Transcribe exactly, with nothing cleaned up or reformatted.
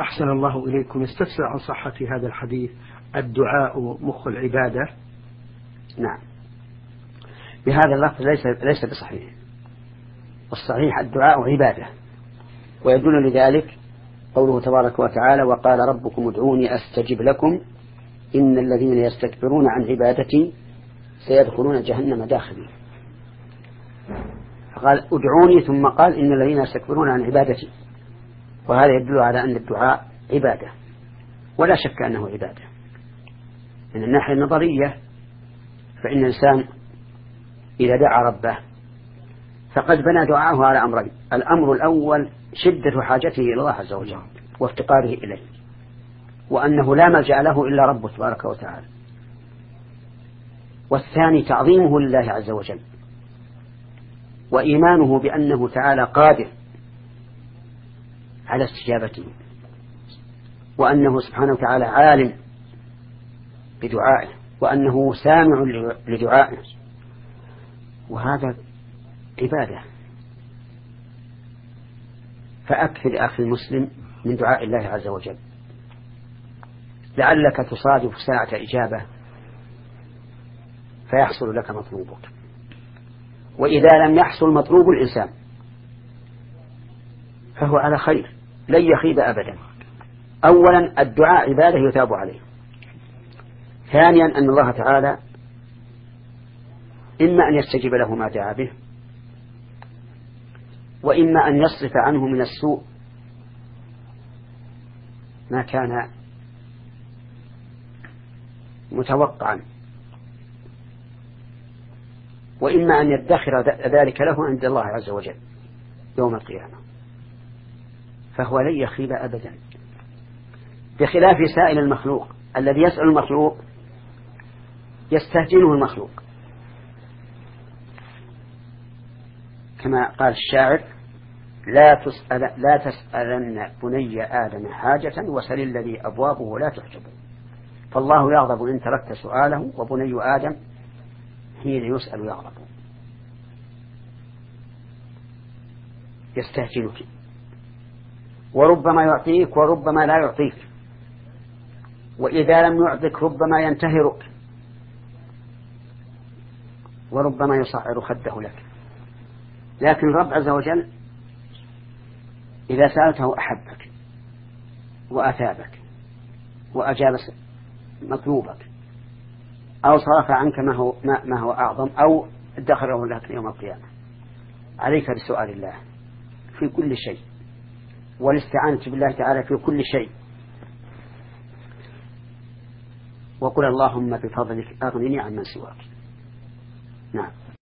أحسن الله إليكم. يستفسر عن صحة هذا الحديث: الدعاء مخ العبادة. نعم، بهذا اللفظ ليس ليس بصحيح. والصحيح الدعاء عبادة، ويدل لذلك قوله تبارك وتعالى: وقال ربكم ادعوني أستجب لكم إن الذين يستكبرون عن عبادتي سيدخلون جهنم داخلين. فقال ادعوني ثم قال إن الذين يستكبرون عن عبادتي، وهذا يدل على أن الدعاء عبادة، ولا شك أنه عبادة. من الناحية النظرية فإن الإنسان إذا دعا ربه فقد بنى دعاءه على أمرين: الأمر الأول شدة حاجته إلى الله عز وجل وافتقاره إليه، وأنه لا ملجأ له إلا ربه تبارك وتعالى. والثاني تعظيمه لله عز وجل، وإيمانه بأنه تعالى قادر على استجابته، وأنه سبحانه وتعالى عالم بدعائه، وأنه سامع لدعائه، وهذا عبادة. فأكثر أخي المسلم من دعاء الله عز وجل، لعلك تصادف ساعة إجابة فيحصل لك مطلوبك. وإذا لم يحصل مطلوب الإنسان فهو على خير لن يخيب أبدا. أولا الدعاء عبادة يثاب عليه. ثانيا أن الله تعالى إما أن يستجيب له ما دعا به، وإما أن يصرف عنه من السوء ما كان متوقعا، وإما أن يدخر ذلك له عند الله عز وجل يوم القيامة، فهو لن يخيب أبدا، بخلاف سائل المخلوق الذي يسأل المخلوق يستهجنه المخلوق، كما قال الشاعر: لا تسأل لا تسألن بني آدم حاجة وسل الذي أبوابه لا تحجب، فالله يغضب إن تركت سؤاله، وبني آدم حين يسأل يغضب. يستهجنك، وربما يعطيك وربما لا يعطيك، وإذا لم يعطك ربما ينتهرك، وربما يصعر خده لك. لكن الرب عز وجل إذا سألته أحبك وأثابك وأجاب مطلوبك، أو صرف عنك ما هو, ما هو أعظم، أو ادخره لك يوم القيامة. عليك بسؤال الله في كل شيء، والاستعانة بالله تعالى في كل شيء، وقل اللهم بفضلك أغنني عن من سواك. نعم.